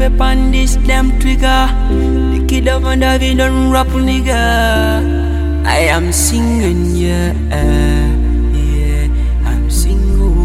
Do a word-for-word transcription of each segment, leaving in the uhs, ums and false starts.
grip on this damn trigger. The kid of a David don't rap nigga. I am singing, yeah, yeah, I'm single,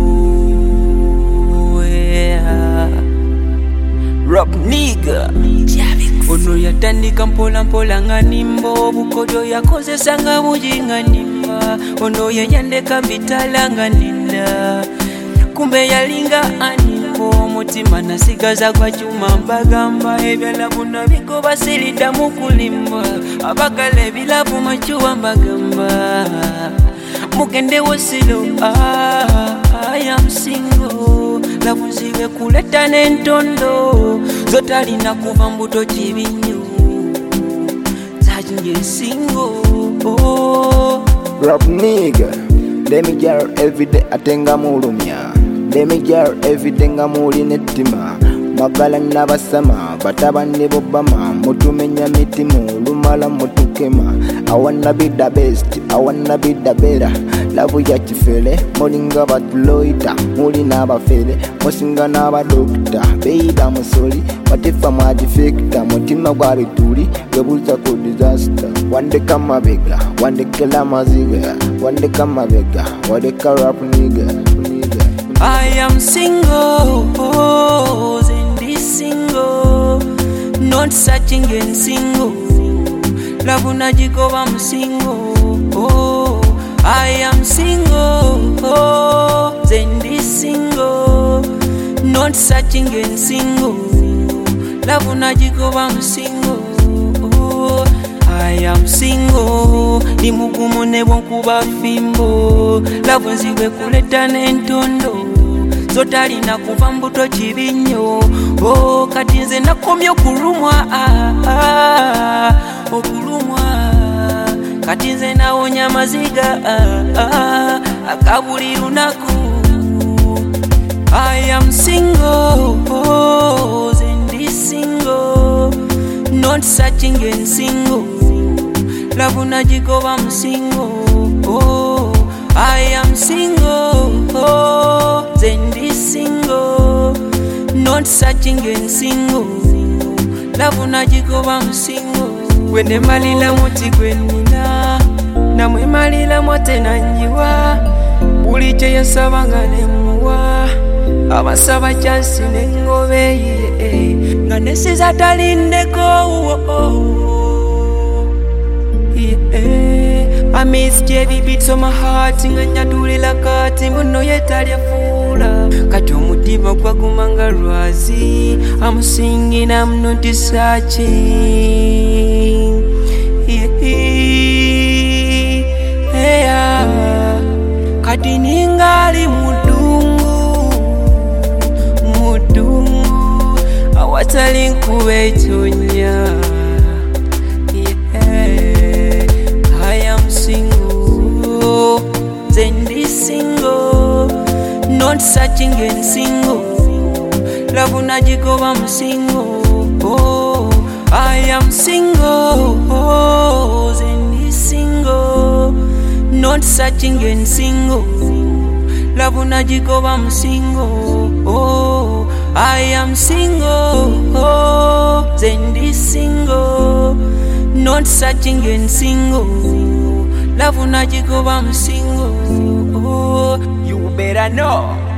yeah. Rap nigga. Ono yatandika mpola mpola nga nimbo. Bukodo yakozesa nga buji nga nimba. Ono yanyandeka bitala nga ninda. Kumbe yalinga animbo. Mutima nasigaza kwa chuma mbagamba. Ebyalabu nabiko basilida mukulimba. Abakale bilabu machuwa mbagamba. Mugende wosilo, ah, I am single. Labuziwe kuleta nentondo. Zotali na kuva mbuto chibinyo. Zajinye single, oh. Rap nigga. Let me jar everyday atenga mulumya. Let me jar everyday nga muli netima. Magala nabasama bataba nebo bama. Mutumenya mitimu lumala mutukema. I wanna be the best, I wanna be the better. Lavu ya chifele, molinga batuloita. Muli nabafele, mosinga nabadokta. Beida musoli, watifa majifekta. Mutima kwa bituli, webuza ku disaster. Wande kama bega, wande kela maziga. Wande kama bega, wande ka rap nigga. I am single, oh, in this single. Not searching and single. Labu najikoba I'm single, oh. I am single, oh, in this single. Not searching and single. Labu najikoba I'm single, oh. I am single. Ni mugumu nebo nkuba fimbo. Labu nziwe kuleta nentondo. Zotali na kuva mbuto chibinyo. Oh, kati nze nakomye okulumwa, ah, ah, okulumwa. Kati nze nawonya maziga, ah, ah, akabuli lunaku. I am single, oh, in this single. Not searching and single. Labu najikoba I'm single, oh. I am single, oh, in this single. Not searching and single. Labu najikoba I'm single. Wende malila moti gwenina. Namwe malila mote nanjiwa. Buliche yasaba nga nemuwa. Abasaba chansi nengobe, yeah. Nga nesiza talindeko, oh, oh, yeah. I miss J V beats on my heart. Nga nyadulila kati mbuno yetalya fula. Kati omutima kwa kumanga lwazi. I'm singing, I'm not searching, yeah, yeah. Kati ningali mudungu, mudungu. Awatali nkube itonya. In this single, not searching and single. Labu najikoba I'm single, oh. I am single, oh, in this single. Not searching and single. Labu najikoba I'm single, oh. I am single, oh, in this single. Not searching and single. Labu najikoba I'm single, oh. You better know.